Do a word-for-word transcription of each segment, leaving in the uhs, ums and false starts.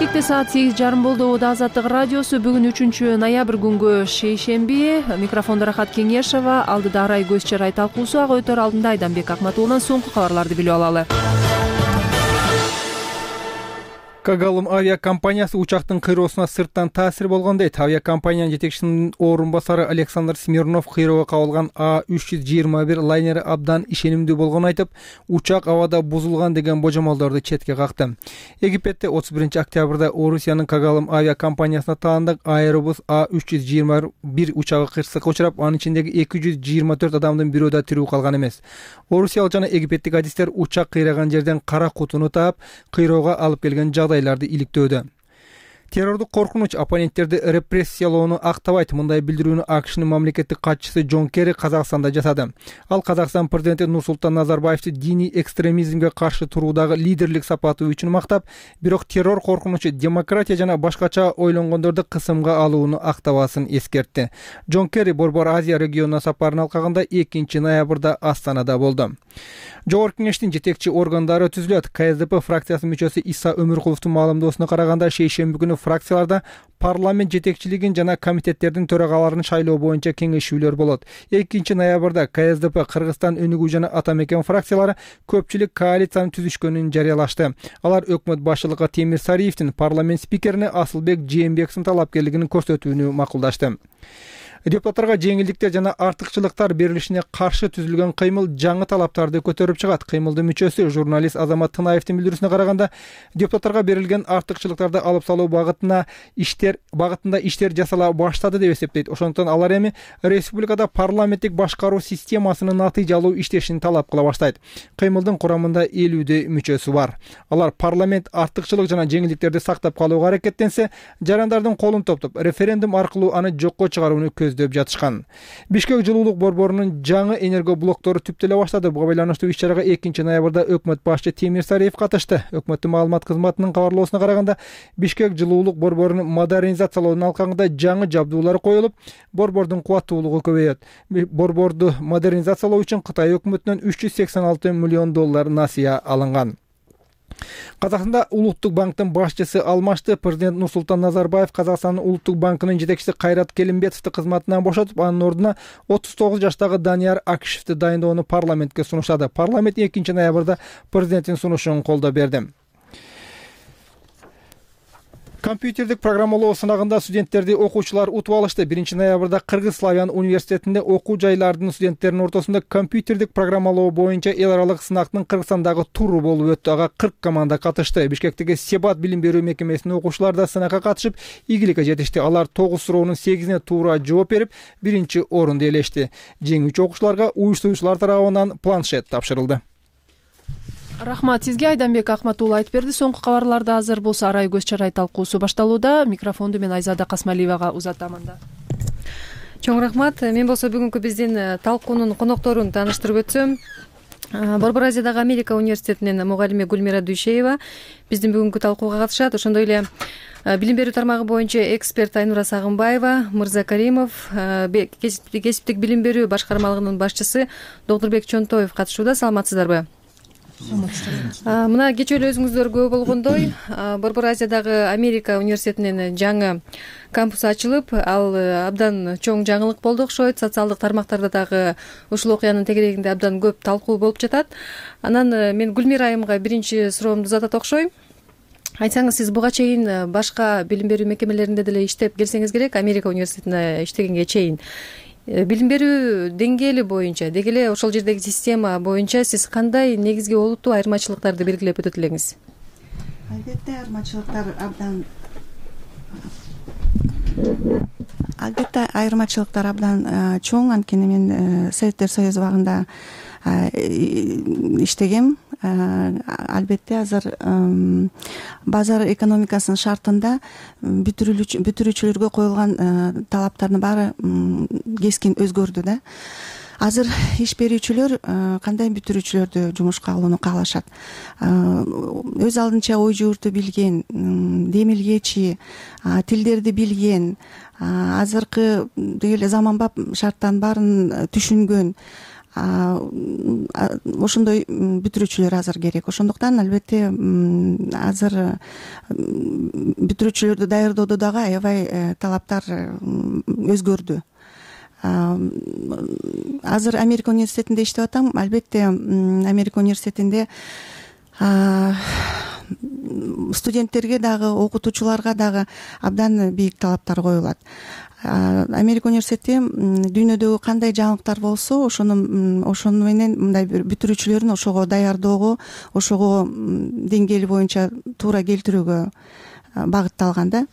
Кеченикте саат сегиз жарым болду. Ода Азаттык радиосу. Бүгүн үчүнчү ноябрь күнгү шейшемби. Микрофондо Рахат Кеңешова, алдыда Арай Көз Чарай талкуусу. Ага өтөр алдында Айданбек Акматуулунан соңку кабарларды билип алалы. Кагалым авиакомпаниясы учактын кыйроосуна сырттан таасир болгон дейт. Авиакомпаниянын жетекчисинин орун басары Александр Смирнов кыйроого кабылган А үч жүз жыйырма бир лайнери абдан ишенимдүү болгонун айтып, учак абада бузулган деген божомолдорду четке какты. Египетте отуз биринчи октябрда Орусиянын Кагалым авиакомпаниясына таандык Аэробус А үч жүз жыйырма бир учагы кырсыкка учурап, анын ичиндеги эки жүз жыйырма төрт адамдын бирөө да тирүү калган эмес. Орусиялык жана египеттик адистер учак кыйраган жерден кара кутуну таап, кыйроого алып келген жагдайларды иликтөөдө. Террордук коркунуч оппоненттерди репрессиялоону актабайт. Мындай билдирүүнү АКШнын мамлекеттик катчысы Джон Керри Казакстанда жасады. Ал Казакстан президенти Нурсултан Назарбаевди диний экстремизмге каршы туруудагы лидерлик сапаты үчүн мактап, бирок террор коркунучу демократия жана башкача ойлонгондорду кысымга алууну актабасын эскертти. Джон Керри Борбор Азия регионуна сапарын алкаганда экинчи ноябрда Астанада болду. Жогорку кеңештин жетекчи органдары түзүлөт. КСДП фракциясынын мүчөсү Иса Өмүркуловдун маалымдоосуна караганда, шейшемби күнү фракцияларда парламент жетекчилигин жана комитеттердин төрагаларын шайлоо боюнча кеңешүүлөр болот. экинчи ноябрда КСДП, Кыргызстан өнүгүү жана Атамекен фракциялары көпчүлүк коалицияны түзүшкөнүн жарыялашты. Алар өкмөт башчылыгы Темир Сариевдин парламент спикерине Асылбек Жээнбековдун талапкерлигин көрсөтүүнү макулдашты. Депутаттарга жеңилдиктер жана артыкчылыктар берилишине каршы түзүлгөн кыймыл жаңы талаптарды көтөрүп чыгат. Кыймылдын мүчөсү журналист Азамат Тынаевдин билдирүүсүнө караганда, депутаттарга берилген артыкчылыктарды алып салуу багытына иштер багытында иштер жасала баштады деп эсептейт. Ошондуктан алар эми республикада парламенттик башкаруу системасынын натыйжалуу иштешин талап кыла баштайт. Кыймылдын курамында элүүдөй мүчөсү бар. Алар парламент артыкчылык жана жеңилдиктерди сактап калууга аракеттенсе, жарандардын колун топтоп, референдум аркылуу аны жокко чыгарууну көздөп жатышкан. Бишкек жылуулук борборунун жаңы энерго блоктору түптөлө баштады. Буга байланыштуу иш-чарага экинчи ноябрда өкмөт башчы Темир Сариев катышты. Өкмөттүн маалымат кызматынын кабарлоосуна караганда, Бишкек жылуулук борборунун модернизациялоонун алкагында жаңы жабдуулар коюлуп, борбордун кубаттуулугу көбөйөт. Борборду модернизациялоо үчүн Кытай өкмөтүнөн үч жүз сексен алты миллион доллар насыя алынган. Казакстанда Улуттук банктын башчысы алмашты. Президент Нурсултан Назарбаев Казакстандын Улуттук банкынын жетекчиси Кайрат Келимбетовду кызматынан бошотуп, анын ордуна отуз тогуз жаштагы Данияр Акишевди дайындоону парламентке сунуштады. Парламент экинчи ноябрда президенттин сунушун колдоп берди. Компьютердик программалоо сынагында студенттерди окуучулар утуп алышты. биринчи ноябрда Кыргыз Славян университетинде окуу жайлардын студенттеринин ортосунда компьютердик программалоо боюнча эл аралык сынактын Кыргызстандагы туру болуп өттү. Ага кырк команда катышты. Бишкектеги Себат билим берүү мекемесинин окуучулары да сынакка катышып, ийгиликке жетишти. Алар тогуз суроонун сегизине туура жооп берип, биринчи орунду ээлешти. Жеңүүчү окуучуларга уюштуруучулар тарабынан планшет тапшырылды. Рахмат сизге. Айданбек Акматуулу айтып берди. Соңку кабарларда азыр болсо Арай Көз Чарай талкуусу башталууда. Микрофонду мен Айзада Касмалиевага узатамын да. Чоң рахмат. Мен болсо бүгүнкү биздин талкуунун конокторун тааныштырып өтсөм, Борбор Азиядагы Америка университетинин мугалими Гүлмира Дүйшеева биздин бүгүнкү талкууга катышат. Ошондой эле билим берүү тармагы боюнча эксперт Айнура Сагынбаева, Мырза Каримов, кесиптик билим берүү башкармалыгынын башчысы Докторбек Чонтоев катышууда. Саламатсыздарбы? Мына кечээ эле өзүңүздөр көп болгондой, Борбор Азиядагы Америка университетинин жаңы кампусу ачылып, ал абдан чоң жаңылык болду окшойт. Социалдык тармактарда дагы ушул окуянын тегерегинде абдан көп талкуу болуп жатат. Анан мен Гүлмира айымга биринчи суроомду узатат окшойм. Айтсаңыз, сиз буга чейин башка билим берүү мекемелеринде деле иштеп келсеңиз керек, Америка университетинде иштегенге чейин. Билим берүү деңгээли боюнча, деги эле ошол жердеги система боюнча сиз кандай негизги олуттуу айырмачылыктарды белгилеп өтөт элеңиз? Албетте айырмачылыктар абдан Албетте айырмачылыктар абдан чоң. Анткени мен Советтер Союзу убагында иштегем. Албетте азыр базар экономикасынын шартында бүтүрүүчүлөргө коюлган талаптардын баары кескин өзгөрдү да. Азыр иш берүүчүлөр кандай бүтүрүүчүлөрдү жумушка алууну каалашат. Өз алдынча ой жуурту билген, демилгечи, тилдерди билген, азыркы деги эле заманбап шарттардын баарын түшүнгөн, ошондой бүтүрүүчүлөр азыр керек. Ошондуктан албетте азыр бүтүрүүчүлөрдү даярдоодо дагы аябай талаптар өзгөрдү. Азыр Америка университетинде иштеп атам. Албетте Америка университетинде студенттерге дагы, окутуучуларга дагы абдан бийик талаптар коюлат. Америка университети дүйнөдөгү кандай жаңылыктар болсо, ошону ошону менен мындай бир бүтүрүүчүлөрүн ошого даярдоого, ошого деңгээли боюнча туура келтирүүгө багытталган да.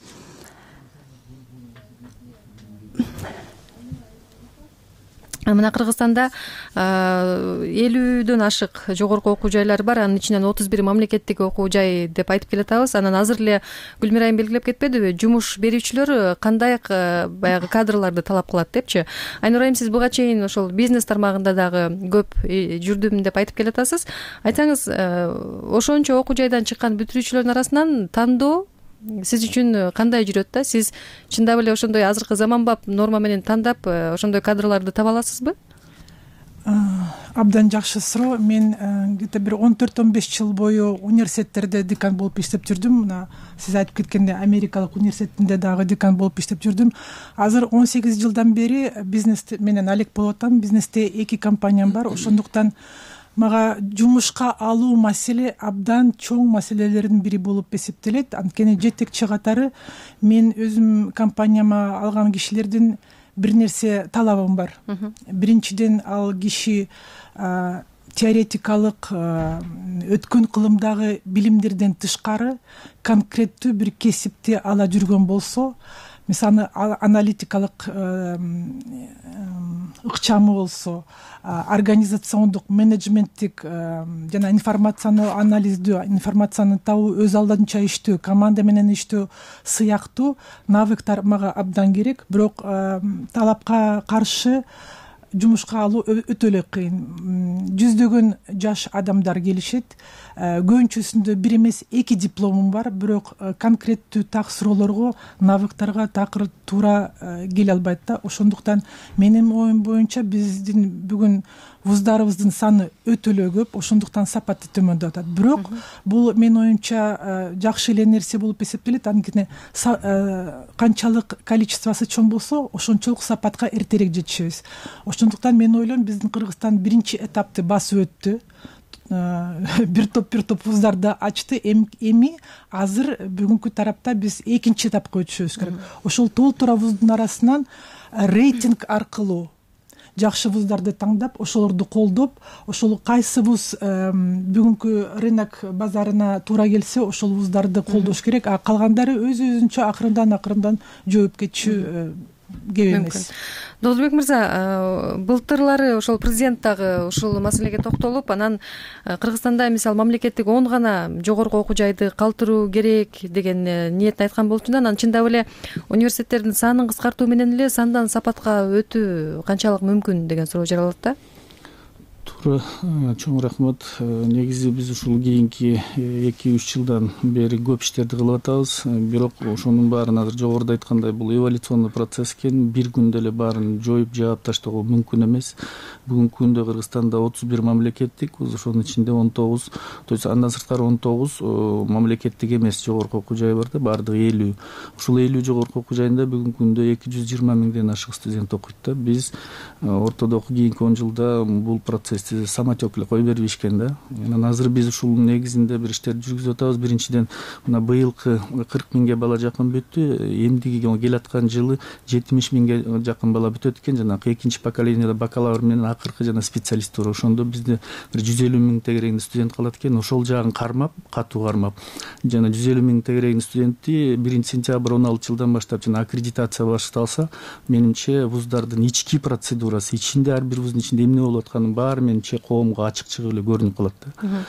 Мына Кыргызстанда элүүдөн ашык жогорку окуу жайлар бар. Анын ичинен отуз бир мамлекеттик окуу жай деп айтып келатабыз. Анан азыр эле Гүлмира айым белгилеп кетпедиби? Жумуш берүүчүлөр кандай баягы кадрларды талап кылат депчи. Айнур айым, сиз буга чейин ошол бизнес тармагында дагы көп жүрдүм деп айтып келатасыз. Айтсаңыз, ошончо окуу жайдан чыккан бүтүрүүчүлөрдүн арасынан тандоо сиз үчүн кандай жүрөт да? Сиз чындап эле ошондой азыркы заманбап норма менен тандап ошондой кадрларды таба аласызбы? Абдан жакшы суроо. Мен где-то бир он төрт он беш жыл бою университеттерде декан болуп иштеп жүрдүм. Мына сиз айтып кеткендей Америкалык университетинде дагы декан болуп иштеп жүрдүм. Азыр он сегиз жылдан бери бизнес менен алек болуп атам. Бизнесте эки компаниям бар. Ошондуктан мага жумушка алуу маселе абдан чоң маселелердин бири болуп эсептелет. Анткени жетекчи катары мен өзүм компанияма алган кишилердин бир нерсе талабым бар. Биринчиден, ал киши теоретикалык өткөн кылымдагы билимдерден тышкары конкреттүү бир кесипти ала жүргөн болсо, мисалы аналитикалык ыкчамы болсо, организациондук, менеджменттик жана информацияны анализдөө, информацияны табуу, өз алдынча иштөө, команда менен иштөө сыяктуу навыктар мага абдан керек. Бирок талапка каршы жумушка алуу өтө эле кыйын. Жүздөгөн жаш адамдар келишет. Көбүнчөсүндө бир эмес эки дипломум бар, бирок конкреттүү так суроолорго, навыктарга такыр туура келе албайт да. Ошондуктан менин оюм боюнча биздин бүгүн вуздарыбыздын саны өтө эле көп, ошондуктан сапаты төмөндөп атат. Бирок бул менин оюмча жакшы эле нерсе болуп эсептелет. Анткени канчалык количествосы чоң болсо, ошончолук сапатка эртерээк жетишебиз. Ошондуктан мен ойлойм, биздин Кыргызстан биринчи этапты басып өттү. Бир топ бир топ вуздарды ачты. Эми азыр бүгүнкү тарапта биз экинчи этапка өтүшүбүз керек. Ошол толтура вуздун арасынан рейтинг аркылуу жакшы вуздарды таңдап, ошолорду колдоп, ошол кайсы вуз бүгүнкү рынок базарына туура келсе, ошол вуздарды колдош керек. А калгандары өз өзүнчө акырындан акырындан жооп кетиши кеп эмес. Долдубек мырза, былтырлары ошол президент дагы ушул маселеге токтолуп, анан Кыргызстанда мисалы мамлекеттик он гана жогорку окуу жайды калтыруу керек деген ниетти айткан болчу да. Анан чындап эле университеттердин санын кыскартуу менен эле сандан сапатка өтүү канчалык мүмкүн деген суроо жаралат да. Туура, чоң рахмат. Негизи биз ушул кийинки эки үч жылдан бери көп иштерди кылып атабыз. Бирок ошонун баарын азыр жогоруда айткандай бул эволюционный процесс экен. Бир күндө эле баарын жоюп жаап таштоого мүмкүн эмес. Бүгүнкү күндө Кыргызстанда отуз бир мамлекеттик, ошонун ичинде он тогуз, то есть андан сырткары он тогуз мамлекеттик эмес жогорку окуу жай бар да, баардыгы элүү. Ушул элүү жогорку окуу жайында бүгүнкү күндө эки жүз жыйырма миңден ашык студент окуйт да. Биз ортодогу кийинки он жылда бул процесс самотек эле кой берип ишкен да. Анан азыр биз ушул негизинде бир иштерди жүргүзүп атабыз. Биринчиден мына быйылкы кырк миңге бала жакын бүттү. Эмдиги келаткан жылы жетимиш миңге жакын бала бүтөт экен. Жанагы экинчи поколениеде бакалавр менен акыркы жана специалист бар. Ошондо бизде бир жүз элүү миң тегерегинде студент калат экен. Ошол жагын кармап, катуу кармап, жана жүз элүү миң тегерегинде студентти биринчи сентябрь он алтынчы жылдан баштап жана аккредитация башталса, менимче вуздардын ички процедурасы, ичинде ар бир вуздун ичинде эмне болуп атканын баары менимче коомго ачык чыгып эле көрүнүп калат да.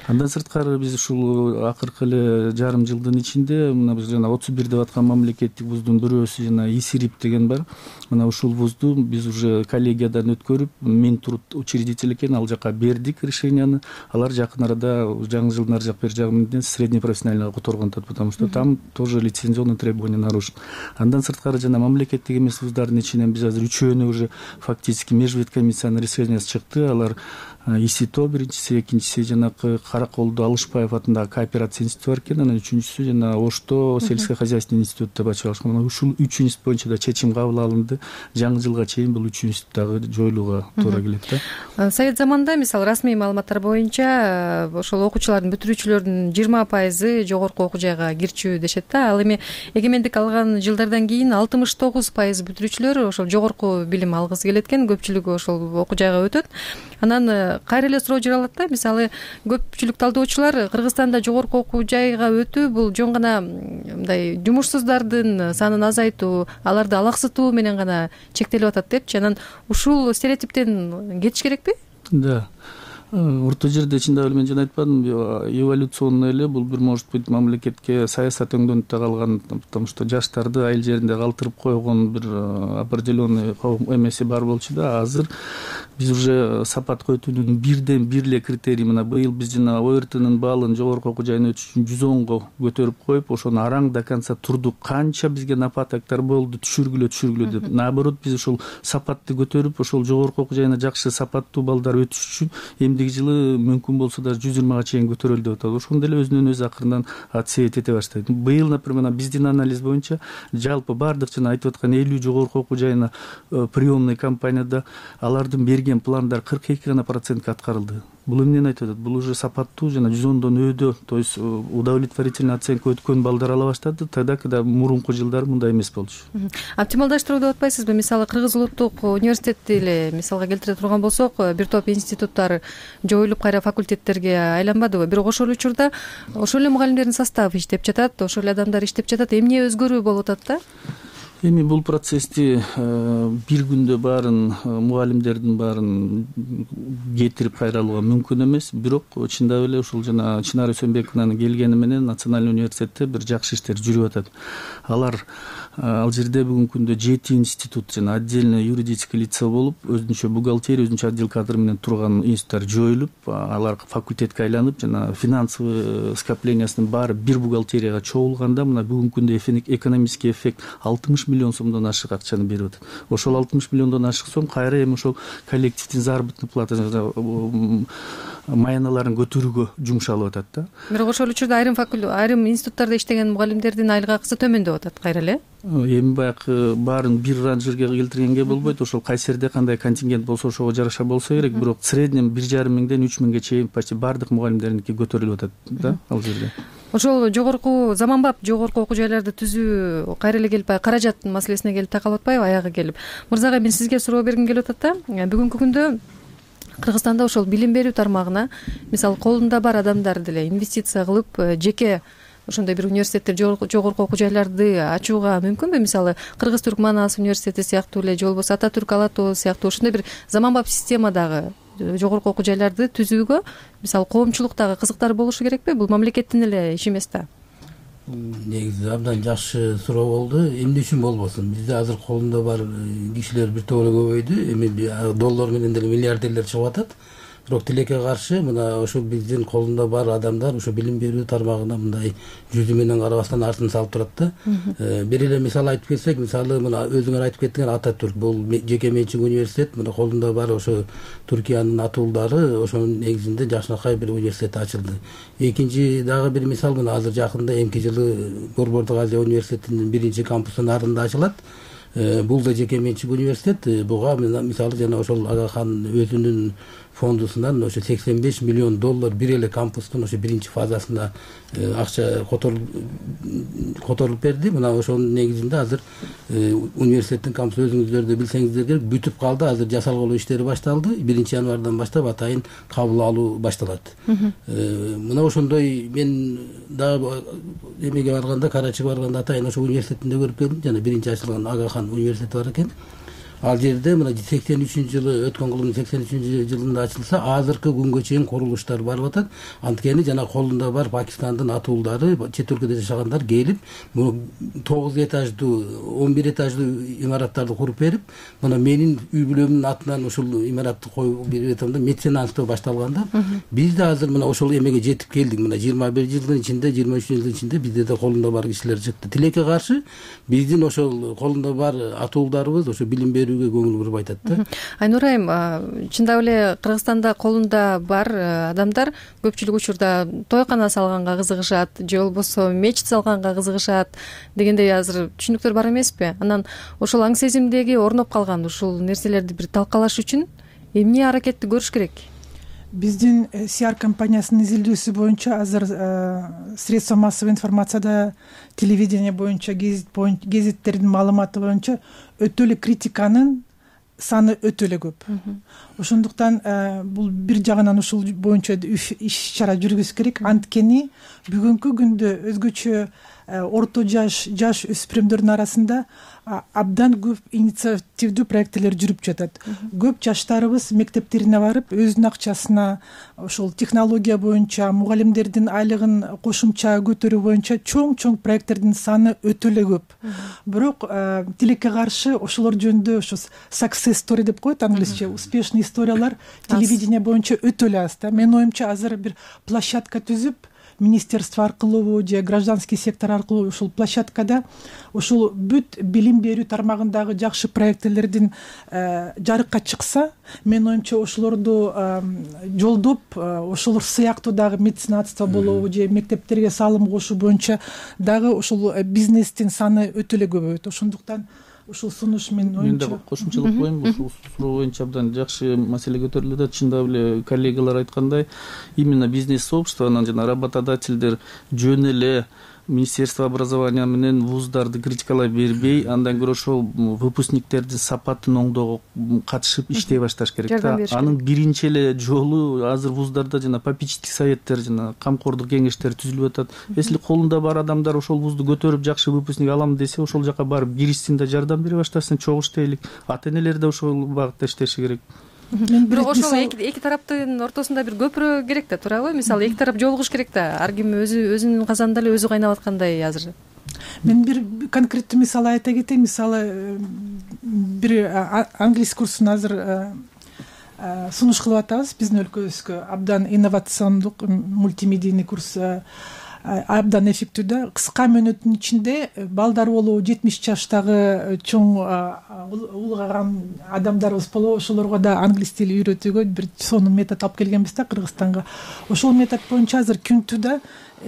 Андан сырткары биз ушул акыркы эле жарым жылдын ичинде мына биз жана отуз бир деп аткан мамлекеттик вуздун бирөөсү жана ИСИРИП деген бар. Мына ушул вузду биз уже коллегиядан өткөрүп, Минтруд учредитель экен, ал жака бердик решенияны. Алар жакын арада жаңы жылдын ар жак бер жагы менен средне профессиональныйга которгон атат, потому что там тоже лицензионный требования нарушен. Андан сырткары жана мамлекеттик эмес вуздардын ичинен биз азыр үчөөнө уже фактически межвед комиссиянын решениясы чыкты. Алар ИСИТО биринчиси, экинчиси жанакы Караколдо Алышбаев атындагы кооперация институту бар экен, анан үчүнчүсү жана Ошто сельскохозяйственный институт деп ачып алышкан. Ушул үч институт боюнча да чечим кабыл алынды. Жаңы жылга чейин бул үч институт дагы жоюлууга туура келет да. Совет заманында мисалы расмий маалыматтар боюнча ошол окуучулардын бүтүрүүчүлөрдүн жыйырма пайызы жогорку окуу жайга кирчү дешет да. Ал эми эгемендик алган жылдардан кийин алтымыш тогуз пайыз бүтүрүүчүлөр ошол жогорку билим алгысы келет экен, көпчүлүгү ошол окуу жайга өтөт. Анан кайра эле суроо жаралат да, мисалы көпчүлүк талдоочулар Кыргызстанда жогорку окуу жайга өтүү бул жөн гана мындай жумушсуздардын санын азайтуу, аларды алаксытуу менен гана чектелип атат депчи. Анан ушул стереотиптен кетиш керекпи? Да. Орто жерде чындап эле мен жана айтпадым, эволюционно эле бул бир может быть мамлекетке саясат өңдөнүп да калган, потому что жаштарды айыл жеринде калтырып койгон бир определенный эмеси бар болчу да. Азыр биз уже сапатка өтүүнүн бирден бир эле критерий, мына быйыл биз жана ОРТнын балын жогорку окуу жайына өтүш үчүн жүз онго көтөрүп коюп, ошону араң до конца турдук. Канча бизге нападоктор болду, түшүргүлө түшүргүлө деп. Наоборот, биз ошол сапатты көтөрүп, ошол жогорку окуу жайына жакшы сапаттуу балдар өтүш үчүн эмдиги жылы мүмкүн болсо да жүз жыйырмага чейин көтөрөлү деп атат. Ошондо эле өзүнөн өзү акырындан отсеять эте баштайт. Быйыл, например, биздин анализ боюнча жалпы бардык жана айтып аткан элүү жогорку окуу жайына приемный кампанияда алардын берген пландар кырк эки гана процентке аткарылды. Бул эмнени айтып атат? Бул уже сапаттуу жана жүз ондон өйдө, то есть удовлетворительный оценка өткөн балдар ала баштады, тогда когда мурунку жылдары мындай эмес болчу. Оптималдаштыруу деп атпайсызбы? Мисалы Кыргыз улуттук университетти эле мисалга келтире турган болсок, бир топ институттар жоюлуп кайра факультеттерге айланбадыбы? Бирок ошол учурда ошол эле мугалимдердин составы иштеп жатат, ошол эле адамдар иштеп жатат. Эмне өзгөрүү болуп атат да? Эми бул процессти бир күндө баарын мугалимдердин баарын кетирип кайралууга мүмкүн эмес. Бирок чындап эле ушул жана Чынар Өсөнбекованын келгени менен Национальный университетте бир жакшы иштер жүрүп атат. Алар ал жерде бүгүнкү күндө жети институт жана отдельно юридическое лицо болуп, өзүнчө бухгалтерия, өзүнчө отдел кадр менен турган институттар жоюлуп, алар факультетке айланып, жана финансовый скоплениясынын баары бир бухгалтерияга чогулганда, мына бүгүнкү күндө экономический эффект алтымыш миллион сомдон ашык акчаны берип атат. Ошол алтымыш миллиондон ашык сом кайра эми ошол коллективдин заработный плата маяналарын көтөрүүгө жумшалып атат да. Бирок ошол учурда айрым айрым институттарда иштеген мугалимдердин айлык акысы төмөндөп атат кайра эле. Эми баягы баарын бир ранжирге келтиргенге болбойт. Ошол кайсерде кандай контингент болсо ошого жараша болсо керек, бирок в среднем бир жарым миңден үч миңге чейин почти бардык мугалимдердинки көтөрүлүп атат да ал жерде. Ошол жогорку заманбап жогорку окуу жайларды түзүү кайра эле келип каражат маселесине келип такалып атпайбы, аягы келип? Мырзага мен сизге суроо бергим келип атат да. Бүгүнкү күндө Кыргызстанда ошол билим берүү тармагына мисалы колунда бар адамдар деле инвестиция кылып, жеке ошондой бир университеттер, жогорку окуу жайларды ачууга мүмкүнбү? Мисалы Кыргыз Түрк Манас университети сыяктуу эле, же болбосо Ататүрк Алатоо сыяктуу ошондой бир заманбап системадагы жогорку окуу жайларды түзүүгө мисалы коомчулуктагы кызыктар болушу керекпи? Бул мамлекеттин эле иши эмес да. Негизи абдан жакшы суроо болду. Эмне үчүн болбосун? Бизде азыр колунда бар кишилер бир топ эле көбөйдү. Эми доллар менен деле миллиардерлер чыгып атат. Бирок тилекке каршы мына ошол биздин колунда бар адамдар ошо билим берүү тармагына мындай жүзү менен карабастан артын салып турат да. Бир эле мисал айтып кетсек, мисалы мына өзүңөр айтып кеттиңер, Ататүрк бул жеке менчик университет, мына колунда бар ошо Түркиянын атуулдары, ошонун негизинде жакшынакай бир университет ачылды. Экинчи дагы бир мисал, мына азыр жакында эмки жылы Борбордук Азия университетинин биринчи кампусу Нарында ачылат. Бул да жеке менчик университет. Буга мисалы жана ошол Агахан өзүнүн фондусунан ошо сексен беш миллион доллар бир эле кампустун ошо биринчи фазасына акча которуп берди. Мына ошонун негизинде азыр университеттин кампусу өзүңүздөр да билсеңиздер керек, бүтүп калды. Азыр жасалгылоо иштери башталды. биринчи январдан баштап атайын кабыл алуу башталат. Мына ошондой мен дагы эмеге барганда, Карачыга барганда атайын ошо университетинде көрүп келдим. Жана биринчи ачылган Агахан университети бар экен. ал жерде мына сексен үчүнчү жылы өткөн кылымдын сексен үчүнчү жылында ачылса азыркы күнгө чейин курулуштар барып атат. Анткени жана колунда бар Пакистандын атуулдары, чет өлкөдө жашагандар келип тогуз этаждуу он бир этаждуу имараттарды куруп берип, мына менин үй бүлөмдүн атынан ушул имаратты коюп берип атам да, меценаттоо башталган да. Биз да азыр мына ошол эмеге жетип келдик. Мына жыйырма бир жылдын ичинде, жыйырма үч жылдын ичинде бизде да колунда бар кишилер чыкты. Тилекке каршы биздин ошол колунда бар атуулдарыбыз ошо билим берүүгө көңүл буруп айтат да. Айнура айым, чындап эле Кыргызстанда колунда бар адамдар көпчүлүк учурда тойкана салганга кызыгышат, же болбосо мечит салганга кызыгышат дегендей азыр түшүнүктөр бар эмеспи? Анан ошол аң сезимдеги орноп калган ушул нерселерди бир талкалаш үчүн эмне аракетти көрүш керек? Биздин си ар компаниясынын изилдөөсү боюнча азыр средства массовой информацияда, телевидение боюнча, гезиттердин маалыматы боюнча өтө эле критиканын саны өтө эле көп. Ошондуктан бул бир жагынан ушул боюнча иш чара жүргүзүш керек. Анткени бүгүнкү күндө өзгөчө орто жаш жаш өспүрүмдөрдүн арасында абдан көп инициативдүү проекттер жүрүп жатат. Көп жаштарыбыз мектептерине барып, өзүнүн акчасына ошол технология боюнча, мугалимдердин айлыгын кошумча көтөрүү боюнча чоң-чоң проекттердин саны өтө эле көп. Бирок тилекке каршы ошолор жөнүндө ошо success story деп коет англисче, успешный историялар телевидение боюнча өтө эле аз да. Менин оюмча азыр бир площадка түзүп, министерство аркылуу же гражданский сектор аркылуу ушул площадкада ушул бүт билим берүү тармагындагы жакшы проекттердин жарыкка чыкса, менин оюмча ошолорду жолдоп, ошолор сыяктуу дагы меценатство болобу же мектептерге салым кошуу боюнча дагы ушул бизнестин саны өтө эле көбөйөт. Ошондуктан ушул сунуш менин оюмча. Мен да кошумчалык коеюн, ушул суроо боюнча абдан жакшы маселе көтөрүлүп атат. Чындап эле коллегалар айткандай, именно бизнес сообществонун жана работодательдер жөн эле Министерство образования менен вуздарды критикалай бербей, андан көрө ошол выпускниктердин сапатын оңдоого катышып иштей башташ керек да. Анын биринчи эле жолу азыр вуздарда жана попечительский советтер жана камкордук кеңештер түзүлүп атат. Если колунда бар адамдар ошол вузду көтөрүп жакшы выпускник алам десе, ошол жака барып киришсин да жардам бере баштасын, чогуу иштейлик. Ата энелер да ошол багытта иштеши керек. Бирок ошол эки тараптын ортосунда бир көпүрө керек да, туурабы? Мисалы эки тарап жолугуш керек да. Ар ким өзү өзүнүн казанында эле өзү кайнап аткандай азыр. Мен бир конкреттүү мисал айта кетейин. Мисалы бир англис курсун азыр сунуш кылып атабыз биздин өлкөбүзгө. Абдан инновациондук мультимедийный курс, абдан эффектүү да. Кыска мөөнөттүн ичинде балдар болобу, жетимиш жаштагы чоң улгаган адамдарыбыз болобу, ошолорго да англис тили үйрөтүүгө бир сонун метод алып келгенбиз да Кыргызстанга. Ошол метод боюнча азыр күнтүдө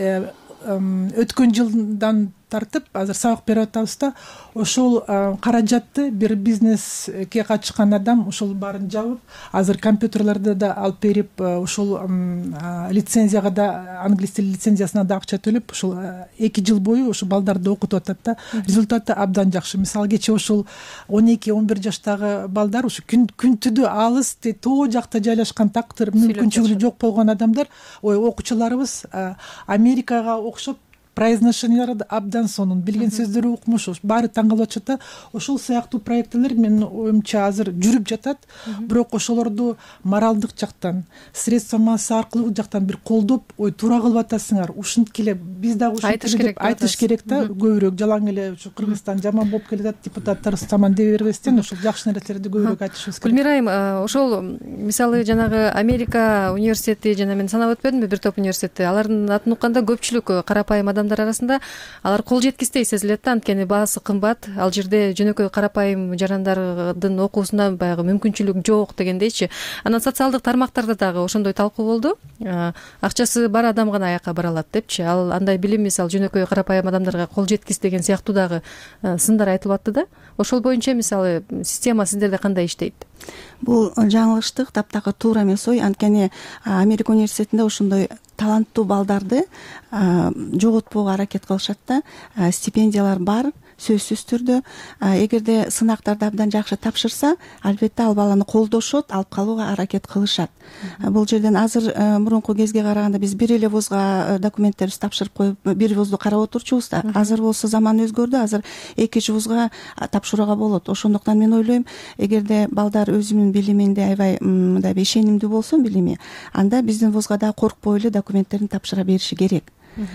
өткөн жылдан тартып азыр сабак берип атабыз да. Ошол каражатты бир бизнеске катышкан адам ошол баарын жабып, азыр компьютерлерди да алып берип, ошол лицензияга да, англис тили лицензиясына да акча төлөп, ошол эки жыл бою ошол балдарды окутуп атат да. Результаты абдан жакшы. Мисалы кечээ ошол он эки он бир жаштагы балдар ушу күнтүдө алыс тоо жакта жайлашкан, тактыр мүмкүнчүлүгү жок болгон адамдар, ой окуучуларыбыз Америкага окшоп произношениялары да абдан сонун, билген сөздөрү укмуш, баары таң калып атышат да. Ошол сыяктуу проекттер менин оюмча азыр жүрүп жатат. Бирок ошолорду моралдык жактан, средства масса аркылуу жактан бир колдоп, ой туура кылып атасыңар, ушинтип эле биз дагы ушинтип деп айтыш керек да. Көбүрөөк жалаң эле ушу Кыргызстан жаман болуп келатат, депутаттар таман дей бербестен ошол жакшы нерселерди көбүрөөк айтышыбыз керек. Гүлмира айым, ошол мисалы жанагы Америка университети жана мен санап өтпөдүмбү бир топ университетти, алардын атын укканда көпчүлүк карапайым адамдар арасында алар кол жеткистей сезилет да, анткени баасы кымбат. Ал жерде жөнөкөй карапайым жарандардын окуусуна баягы мүмкүнчүлүк жок дегендейчи. Анан социалдык тармактарда дагы ошондой талкуу болду. Акчасы бар адам гана аякка бара алат депчи. Ал андай билим мисалы жөнөкөй карапайым адамдарга кол жеткис деген сыяктуу дагы сындар айтылып атты да. Ошол боюнча мисалы система сиздерде кандай иштейт? Бул жаңылыштык, таптакыр туура эмес ой. Анткени Америка университетинде ошондой таланттуу балдарды жоготпоого аракет кылышат да. Стипендиялар бар, сөзсүз түрдө. Эгерде сынактарды абдан жакшы тапшырса, албетте ал баланы колдошот, алып калууга аракет кылышат. Бул жерден азыр мурунку кезге караганда биз бир эле вузга документтерибизди тапшырып коюп бир вузду карап отурчубуз да. Азыр болсо заман өзгөрдү, азыр эки үч вузга тапшырууга болот. Ошондуктан мен ойлойм, эгерде балдар өзүнүн билиминде аябай мындай ишенимдүү болсо билими, анда биздин вузга да коркпой эле документтерин тапшыра бериши керек.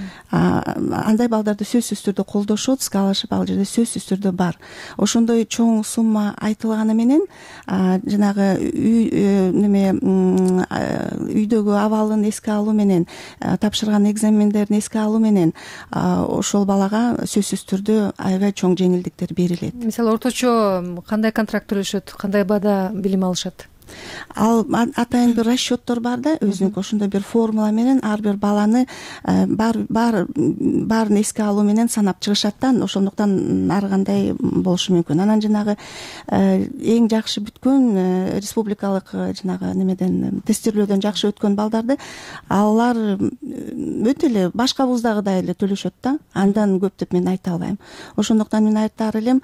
Андай балдарды сөзсүз түрдө колдошот, скалашып ал жерде сөзсүз түрдө бар. Ошондой чоң сумма айтылганы менен жанагы неме үйдөгү абалын эске алуу менен, тапшырган экзамендерин эске алуу менен ошол балага сөзсүз түрдө аябай чоң жеңилдиктер берилет. Мисалы орточо кандай контракт төлөшөт, кандай баада билим алышат? Ал атайын бир расчеттор бар да, өзүнүн ошондой бир формула менен ар бир баланы бар бар баарын эске алуу менен санап чыгышат да. Ошондуктан ар кандай болушу мүмкүн. Анан жанагы эң жакшы бүткөн республикалык жанагы немеден тестирлөөдөн жакшы өткөн балдарды алар өтө эле башка вуздагыдай эле төлөшөт да. Андан көп деп мен айта албайм. Ошондуктан мен айтаар элем,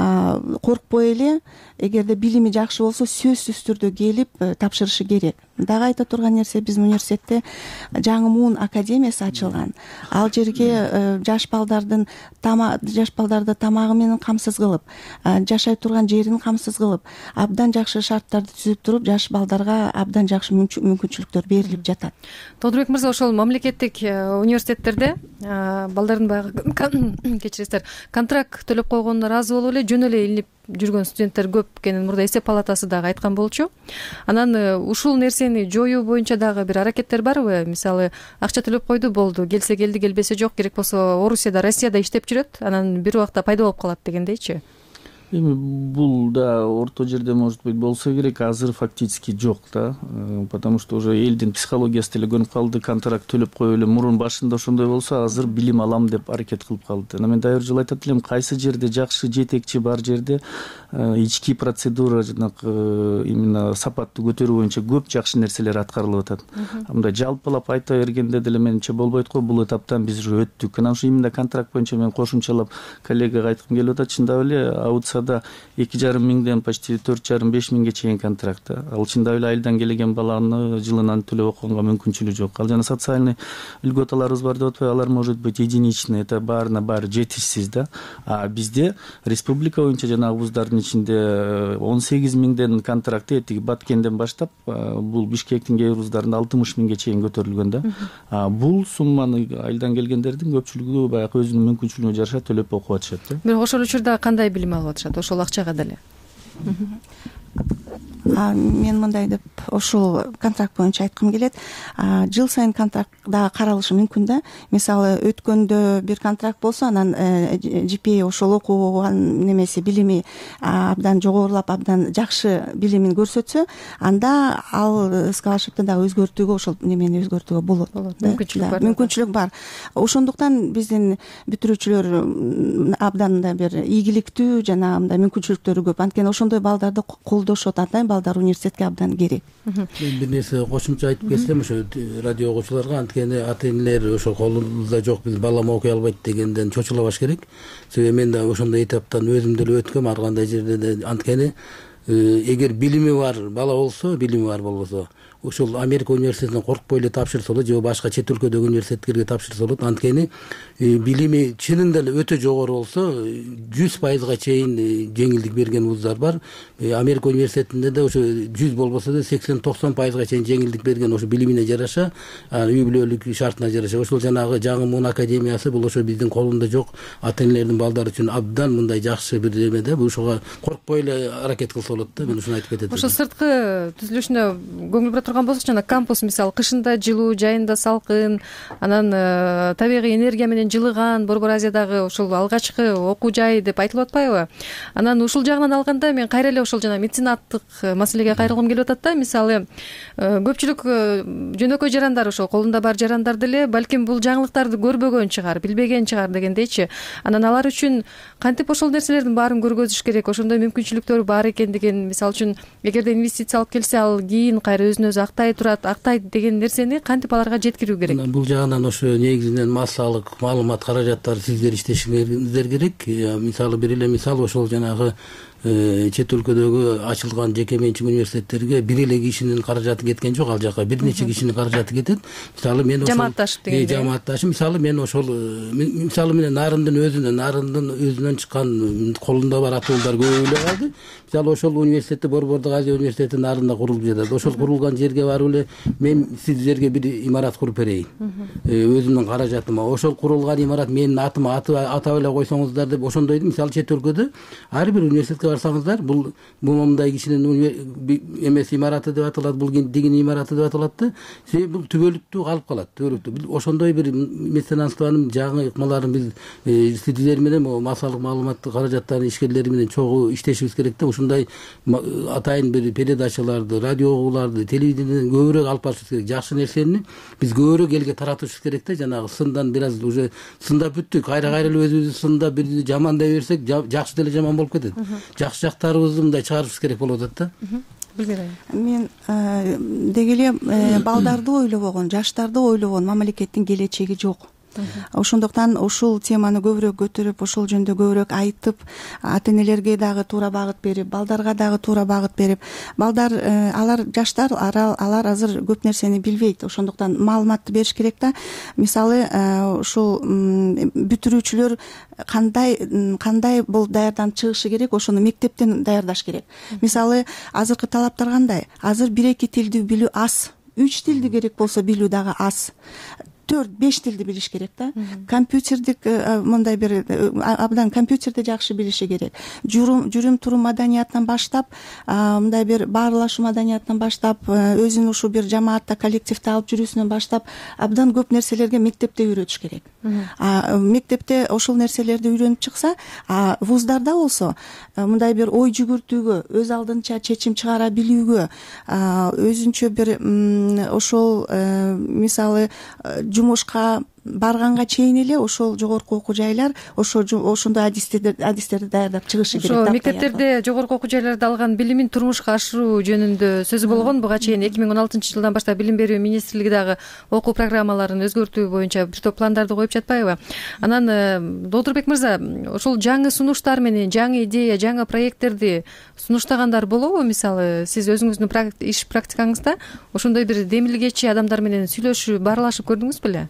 коркпой эле, эгерде билими жакшы болсо сөзсүз түрдө келип тапшырышы керек. Дагы айта турган нерсе, биздин университетте жаңы муун академиясы ачылган. Ал жерге жаш балдардын жаш балдарды тамагы менен камсыз кылып, жашай турган жерин камсыз кылып, абдан жакшы шарттарды түзүп туруп, жаш балдарга абдан жакшы мүмкүнчүлүктөр берилип жатат. Тодорбек мырза, ошол мамлекеттик университеттерде балдардын баягы кечиресиздер, контракт төлөп койгонуна ыраазы болуп эле жөн эле илинип жүргөн студенттер көп экенин мурда эсеп палатасы дагы айткан болчу. Анан ушул нерсени жоюу боюнча дагы бир аракеттер барбы? Мисалы, акча төлөп койду, болду, келсе келди, келбесе жок, керек болсо Орусияда, Россияда иштеп жүрөт, анан бир убакта пайда болуп калат дегендейчи. Эми бул да орто жерде может быть болсо керек, азыр фактически жок да, потому что уже элдин психологиясы деле көнүп калды. Контракт төлөп коюп эле мурун башында ошондой болсо, азыр билим алам деп аракет кылып калды. Анан мен дагы бир жолу айтат элем, кайсы жерде жакшы жетекчи бар жерде ички процедура, жанагы именно сапатты көтөрүү боюнча көп жакшы нерселер аткарылып атат. Мындай жалпылап айта бергенде деле менимче болбойт го, бул этаптан биз уже өттүк. Анан ушу именно контракт боюнча мен кошумчалап коллегага айткым келип атат, чындап эле аутсада эки жарым миңден почти төрт жарым беш миңге чейин контракт. Ал чындап эле айылдан келген баланы жылынан төлөп окуганга мүмкүнчүлүгү жок. Ал жана социальный льготаларыбыз бар деп атпайбы, алар может быть единичный, это баарына баары жетишсиз да. А бизде республика боюнча жанагы вуздардын ичинде он сегиз миңден контракт, этиги Баткенден баштап бул Бишкектин кээ бир вуздарында алтымыш миңге чейин көтөрүлгөн да. А бул сумманы айылдан келгендердин көпчүлүгү баягы өзүнүн мүмкүнчүлүгүнө жараша төлөп окуп атышат да. Бирок ошол учурда кандай билим алып атышат? Ошол акчага деле. Мен мындай деп ошол контракт боюнча айткым келет. Жыл сайын контракт дагы каралышы мүмкүн да. Мисалы, өткөндө бир контракт болсо, анан джи пи эй ошол окуган немеси билими абдан жогорулап, абдан жакшы билимин көрсөтсө, анда ал скалашипти дагы өзгөртүүгө, ошол немени өзгөртүүгө болот. Мүмкүнчүлүк бар. Мүмкүнчүлүк бар. Ошондуктан биздин бүтүрүүчүлөр абдан да бир ийгиликтүү жана мындай мүмкүнчүлүктөрү көп. Анткени ошондой балдарды колдошот, андай балдар университетке абдан керек. Мен бир нерсе кошумча айтып кетсем, ошо радио окуучуларга, анткени ата энелер ошо колубузда жок, биз балам окуй албайт дегенден чочулабаш керек. Себеби мен да ошондой этаптан өзүм деле өткөм, ар кандай жерде де. Анткени эгер билими бар бала болсо, билими бар болбосо, ошол Америка университетине коркпой эле тапшырса болот, же башка чет өлкөдөгү университеттерге тапшырса болот. Анткени билими чынында эле өтө жогору болсо, жүз пайызга чейин жеңилдик берген вуздар бар. Америка университетинде да ошо жүз болбосо да сексен токсон пайызга чейин жеңилдик берген, ошо билимине жараша, үй бүлөлүк шартына жараша. Ошол жанагы жаңы муун академиясы, бул ошо биздин колунда жок. Ата энелердин балдары үчүн абдан мындай жакшы бир неме да. Бул ошого коркпой эле аракет кылса болот да. Мен ушуну айтып кетет. Ошо сырткы түзүлүшүнө көңүл бура турган болсок, жана кампус мисалы кышында жылуу, жайында салкын, анан табигый энергия менен жылыган, Борбор Азиядагы ошол алгачкы окуу жай деп айтылып атпайбы? Анан ушул жагынан алганда мен кайра эле ошол жана медицинаттык маселеге кайрылгым келип атат да. Мисалы, көпчүлүк жөнөкөй жарандар, ошол колунда бар жарандар деле балким бул жаңылыктарды көрбөгөн чыгар, билбеген чыгар дегендейчи. Анан алар үчүн кантип ошол нерселердин баарын көргөзүш керек, ошондой мүмкүнчүлүктөр бар экендигин, мисалы үчүн эгерде инвестиция алып келсе, ал кийин кайра өзүнө өзү өзү актай турат, актайт деген нерсени кантип аларга жеткирүү керек? Бул жагынан ошо негизинен массалык маалымат каражаттары сиздер иштешиңер керек. Мисалы бир эле мисал, ошол жанагы чет өлкөдөгү ачылган жеке менчик университеттерге бир эле кишинин каражаты кеткен жок, ал жака бир нече кишинин каражаты кетет. Мисалы мен ошол жамаатташып дегенде жамаатташып мисалы мен ошол мисалы менен Нарындын өзүнөн Нарындын өзүнөн чыккан колунда бар атуулдар көп эле калды. Мисалы ошол университетти Борбордук Азия университети Нарында курулуп жатат. Ошол курулган жерге барып эле мен сиздерге бир имарат куруп берейин, өзүмдүн каражатыма. Ошол курулган имарат менин атыма атап эле койсоңуздар деп ошондойду. Мисалы чет өлкөдө ар бир университетке барсаңыздар, бул момундай кишинин эмес имараты деп аталат, бул дигин имараты деп аталат да. Бул түбөлүктүү калып калат, түбөлүктүү. Ошондой бир меценаттыктын жаңы ыкмаларын биз сиздер менен массалык маалыматтык каражаттардын ишкерлери менен чогуу иштешибиз керек да. Ушундай атайын бир передачаларды, радио угууларды, телевидениеден көбүрөөк алып барышыбыз керек. Жакшы нерсени биз көбүрөөк элге таратышыбыз керек да. Жанагы сындан бир аз уже сындап бүттүк. Кайра-кайра эле өзүбүздү сындап бирди жамандай берсек, жакшы деле жаман болуп кетет. Жакшы жактарыбызды мындай чыгарышыбыз керек болуп атат да. Мен деги эле балдарды ойлобогон, жаштарды ойлобогон мамлекеттин келечеги жок. Ошондуктан ушул теманы көбүрөөк көтөрүп, ошол жөнүндө көбүрөөк айтып, ата энелерге дагы туура багыт берип, балдарга дагы туура багыт берип, балдар алар жаштар алар азыр көп нерсени билбейт. Ошондуктан маалыматты бериш керек да. Мисалы ушул бүтүрүүчүлөр кандай кандай бул даярданып чыгышы керек, ошону мектептен даярдаш керек. Мисалы азыркы талаптар кандай? Азыр бир эки тилди билүү аз, үч тилди керек болсо билүү дагы аз. төрт беш тилди билиш керек да. Компьютердик мындай бир абдан компьютерди жакшы билиши керек. Жүрүм жүрүм турум маданиятынан баштап, мындай бир баарлашуу маданиятынан баштап, өзүн ушул бир жамаатта, коллективде алып жүрүүсүнөн баштап, абдан көп нерселерге мектепте үйрөтүш керек. А мектепте ошол нерселерди үйрөнүп чыкса, а вуздарда болсо мындай бир ой жүгүртүүгө, өз алдынча чечим чыгара билүүгө, өзүнчө бир ошол мисалы жумушка барганга чейин эле ошол жогорку окуу жайлар ошо ошондой адистерди адистерди даярдап чыгышы керек. Ошо мектептерде жогорку окуу жайларда алган билимин турмушка ашыруу жөнүндө сөз болгон. Буга чейин эки миң он алтынчы жылдан баштап Билим берүү министрлиги дагы окуу программаларын өзгөртүү боюнча бир топ пландарды коюп жатпайбы? Анан Доотурбек мырза, ошол жаңы сунуштар менен, жаңы идея, жаңы проекттерди сунуштагандар болобу? Мисалы, сиз өзүңүздүн иш практикаңызда ошондой бир демилгечи адамдар менен сүйлөшүп, баарлашып көрдүңүз беле?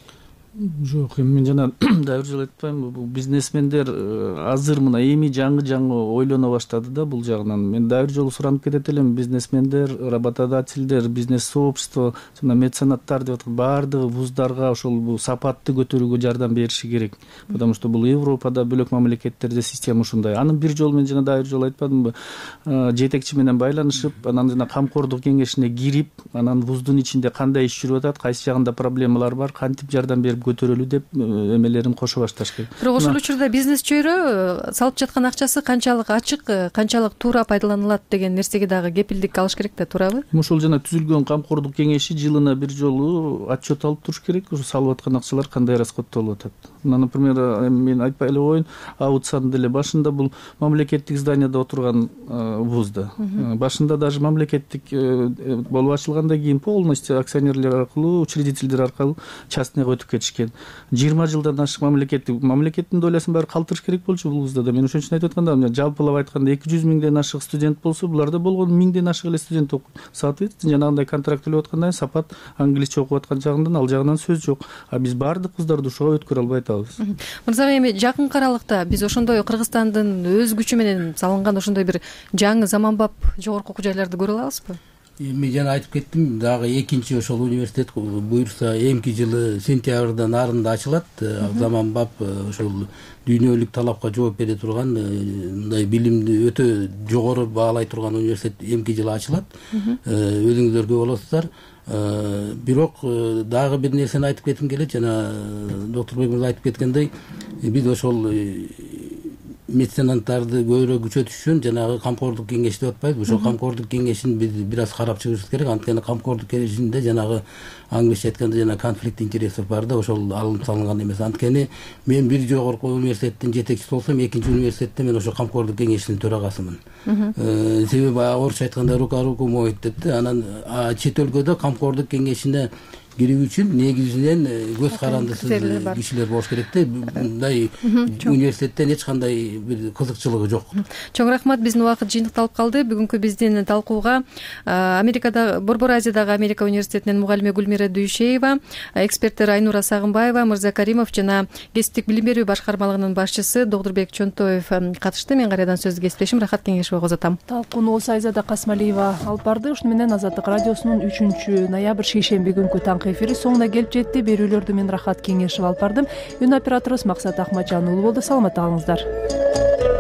Жок, эми мен жана дагы бир жолу айтпаймынбы, бул бизнесмендер азыр мына эми жаңы жаңы ойлоно баштады да бул жагынан. Мен дагы бир жолу суранып кетет элем, бизнесмендер, работодательдер, бизнес сообщество, жана меценаттар деп аткан баардыгы вуздарга ошол бул сапатты көтөрүүгө жардам бериши керек. Потому что бул Европада, бөлөк мамлекеттерде система ушундай. Анын бир жолу мен жана дагы бир жолу айтпадымбы, жетекчи менен байланышып, анан жана камкордук кеңешине кирип, анан вуздун ичинде кандай иш жүрүп атат, кайсы жагында проблемалар бар, кантип жардам берип көтөрөлүү деп эмелерин кошо башташ керек. Бирок ошол учурда бизнес чөйрө салып жаткан акчасы канчалык ачык, канчалык туура пайдаланылат деген нерсеге дагы кепилдик алыш керек да, туурабы? Ошол жана түзүлгөн камкордук кеңеши жылына бир жолу отчет алып туруш керек. Ошо салып аткан акчалар кандай расходтолуп атат. Мына, например, мен айтпай эле коеюн, Аутсан деле башында бул мамлекеттик зданияда отурган вузда. Башында даже мамлекеттик болуп ачылгандан кийин полностью акционерлер аркылуу, учредительдер аркылуу частныйга өтүп кетишкен. жыйырма жылдан ашык мамлекеттик мамлекеттин долясын баары калтырыш керек болчу бул вузда да. Мен ошон үчүн айтып атканда, жалпылап айтканда эки жүз миңден ашык студент болсо, буларда болгону миңден ашык эле студент окуйт. Соответственно, жанагындай контракт төлөп аткандан кийин сапат англисче окуп аткан жагынан ал жагынан сөз жок. А биз баардык вуздарды ушуга өткөрө албай атабыз. Мырза, эми жакынкы аралыкта биз ошондой Кыргызстандын өз күчү менен салынган ошондой бир жаңы заманбап жогорку окуу жайларды көрө алабызбы? Эми жана айтып кеттим, дагы экинчи ошол университет буюрса эмки жылы сентябрда Нарында ачылат. Заманбап ошол дүйнөлүк талапка жооп бере турган, мындай билимди өтө жогору баалай турган университет эмки жылы ачылат. Өзүңүздөр көрүп аласыздар. Бирок дагы бир нерсени айтып кетким келет. Жана доктор Бек мырза айтып кеткендей, биз ошол меценаттарды көбүрөөк күчөтүш үчүн жанагы камкордук кеңеши деп атпайбы, ошол камкордук кеңешин биз бир аз карап чыгышыбыз керек. Анткени камкордук кеңешинде жанагы англисче айтканда жана конфликт интересов бар да, ошол алынып салынган эмес. Анткени мен бир жогорку университеттин жетекчиси болсом, экинчи университетте мен ошо камкордук кеңешинин төрагасымын. Себеби орусча айтканда рука руку моет деп да. Анан чет өлкөдө камкордук кеңешине кирүү үчүн негизинен көз карандысыз кишилер болуш керек да. Мындай университеттен эч кандай бир кызыкчылыгы жок. Чоң рахмат. Биздин убакыт жыйынтыкталып калды. Бүгүнкү биздин талкууга Америкада, Борбор Азиядагы Америка университетинин мугалими Гүлмира Дүйшеева, эксперттер Айнура Сагынбаева, Мырза Каримов жана кесиптик билим берүү башкармалыгынын башчысы Докторбек Чонтоев катышты. Мен кайрадан сөздү кесиптешим Рахат Кеңешовго узатам. Талкууну Сайзада Касмалиева алып барды. Ушуну менен Азаттык радиосунун үчүнчү ноябрь шейшемби күнкү таңкы эфири соңуна келип жетти. Берүүлөрдү мен Рахат Кеңешов алып бардым. Үн операторубуз Максат Акматжан уулу болду. Саламатта калыңыздар.